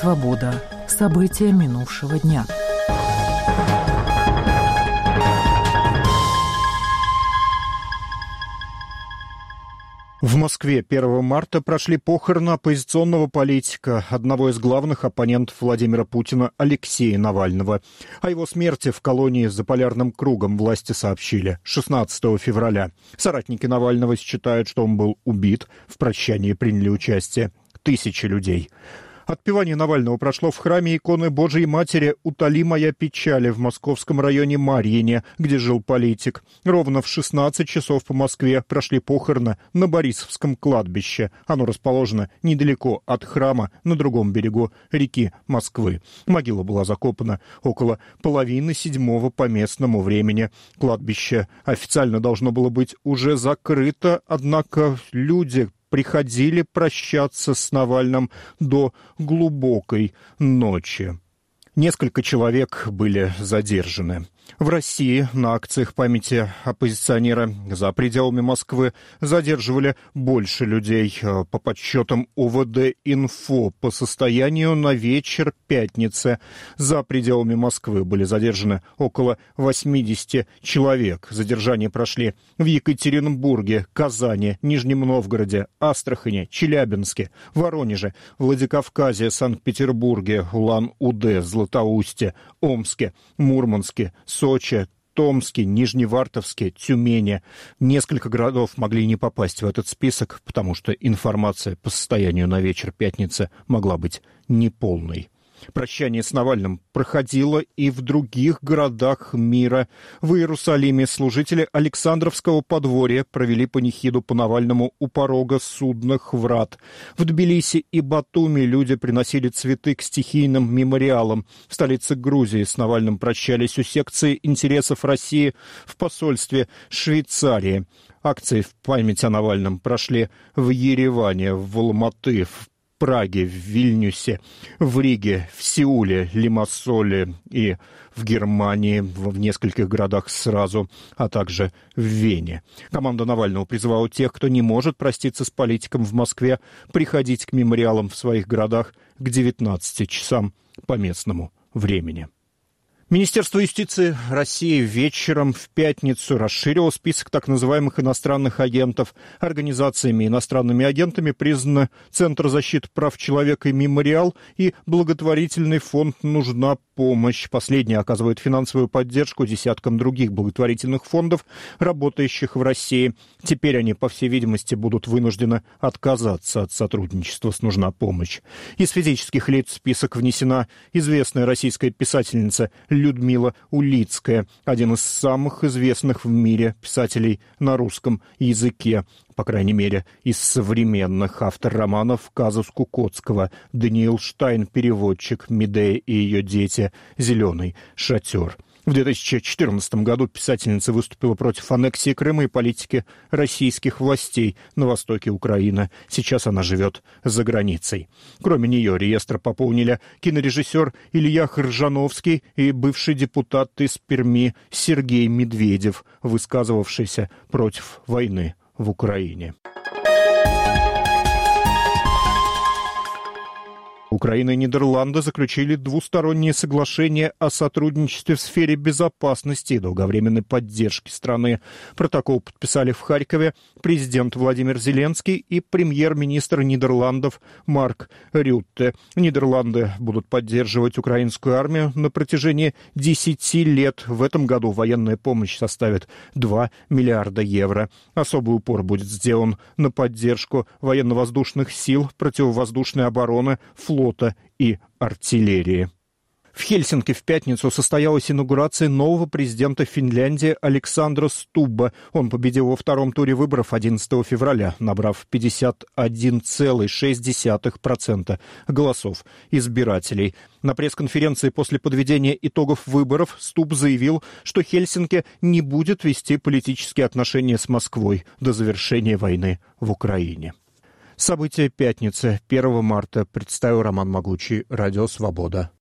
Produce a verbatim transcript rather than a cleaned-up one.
Свобода. События минувшего дня. В Москве первого марта прошли похороны оппозиционного политика, одного из главных оппонентов Владимира Путина Алексея Навального. О его смерти в колонии за полярным кругом власти сообщили шестнадцатого февраля. Соратники Навального считают, что он был убит. В прощании приняли участие тысячи людей. Отпевание Навального прошло в храме иконы Божией Матери «Утоли моя печали» в московском районе Марьине, где жил политик. Ровно в шестнадцать часов по Москве прошли похороны на Борисовском кладбище. Оно расположено недалеко от храма, на другом берегу реки Москвы. Могила была закопана около половины седьмого по местному времени. Кладбище официально должно было быть уже закрыто, однако люди приходили прощаться с Навальным до глубокой ночи. Несколько человек были задержаны. В России на акциях памяти оппозиционера за пределами Москвы задерживали больше людей. По подсчетам О В Д-Инфо, по состоянию на вечер пятницы за пределами Москвы были задержаны около восемьдесят человек. Задержания прошли в Екатеринбурге, Казани, Нижнем Новгороде, Астрахани, Челябинске, Воронеже, Владикавказе, Санкт-Петербурге, Улан-Удэ, Златоусте, Омске, Мурманске, Сочи, Томске, Нижневартовске, Тюмени. Несколько городов могли не попасть в этот список, потому что информация по состоянию на вечер пятницы могла быть неполной. Прощание с Навальным проходило и в других городах мира. В Иерусалиме служители Александровского подворья провели панихиду по Навальному у порога судных врат. В Тбилиси и Батуми люди приносили цветы к стихийным мемориалам. В столице Грузии с Навальным прощались у секции интересов России в посольстве Швейцарии. Акции в память о Навальном прошли в Ереване, в Алматы, в Праге, в Вильнюсе, в Риге, в Сеуле, Лимассоле и в Германии, в нескольких городах сразу, а также в Вене. Команда Навального призывала тех, кто не может проститься с политиком в Москве, приходить к мемориалам в своих городах к девятнадцати часам по местному времени. Министерство юстиции России вечером в пятницу расширило список так называемых иностранных агентов. Организациями и иностранными агентами признаны Центр защиты прав человека и «Мемориал» и благотворительный фонд «Нужна помощь». Последний оказывает финансовую поддержку десяткам других благотворительных фондов, работающих в России. Теперь они, по всей видимости, будут вынуждены отказаться от сотрудничества с «Нужна помощь». Из физических лиц в список внесена известная российская писательница Людмила Улицкая, один из самых известных в мире писателей на русском языке, по крайней мере, из современных. Автор романов «Казус Кукоцкого», Даниил Штайн, переводчик, «Медея и ее дети», «Зеленый шатер». В две тысячи четырнадцатом году писательница выступила против аннексии Крыма и политики российских властей на востоке Украины. Сейчас она живет за границей. Кроме нее реестр пополнили кинорежиссер Илья Хржановский и бывший депутат из Перми Сергей Медведев, высказывавшийся против войны в Украине. Украина и Нидерланды заключили двустороннее соглашение о сотрудничестве в сфере безопасности и долговременной поддержки страны. Протокол подписали в Харькове президент Владимир Зеленский и премьер-министр Нидерландов Марк Рютте. Нидерланды будут поддерживать украинскую армию на протяжении десяти лет. В этом году военная помощь составит два миллиарда евро. Особый упор будет сделан на поддержку военно-воздушных сил, противовоздушной обороны, флота и артиллерии. В Хельсинки в пятницу состоялась инаугурация нового президента Финляндии Александра Стубба. Он победил во втором туре выборов одиннадцатого февраля, набрав пятьдесят один целых шесть десятых процента голосов избирателей. На пресс-конференции после подведения итогов выборов Стубб заявил, что Хельсинки не будет вести политические отношения с Москвой до завершения войны в Украине. События пятницы, первого марта, представил Роман Могучий, Радио Свобода.